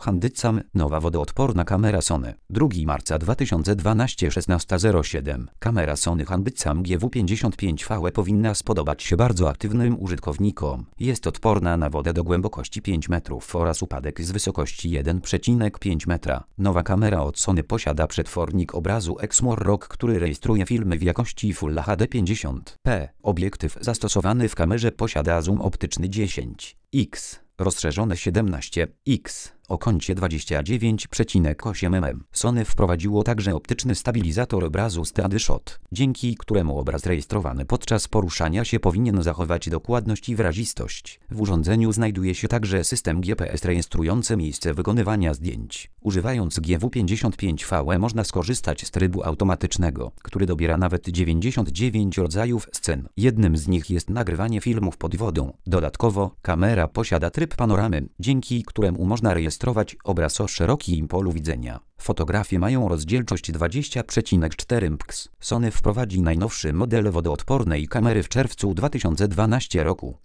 Handycam, nowa wodoodporna kamera Sony. 2 marca 2012 16:07. Kamera Sony Handycam GW55V powinna spodobać się bardzo aktywnym użytkownikom. Jest odporna na wodę do głębokości 5 metrów oraz upadek z wysokości 1,5 metra. Nowa kamera od Sony posiada przetwornik obrazu Exmor-RAW, który rejestruje filmy w jakości Full HD 50p. Obiektyw zastosowany w kamerze posiada zoom optyczny 10x, rozszerzone 17x, o kącie 29,8 mm. Sony wprowadziło także optyczny stabilizator obrazu Steady Shot, dzięki któremu obraz rejestrowany podczas poruszania się powinien zachować dokładność i wyrazistość. W urządzeniu znajduje się także system GPS rejestrujący miejsce wykonywania zdjęć. Używając GW55V można skorzystać z trybu automatycznego, który dobiera nawet 99 rodzajów scen. Jednym z nich jest nagrywanie filmów pod wodą. Dodatkowo kamera posiada tryb panoramy, dzięki któremu można rejestrować obraz o szerokim polu widzenia. Fotografie mają rozdzielczość 20,4 px. Sony wprowadzi najnowszy model wodoodpornej kamery w czerwcu 2012 roku.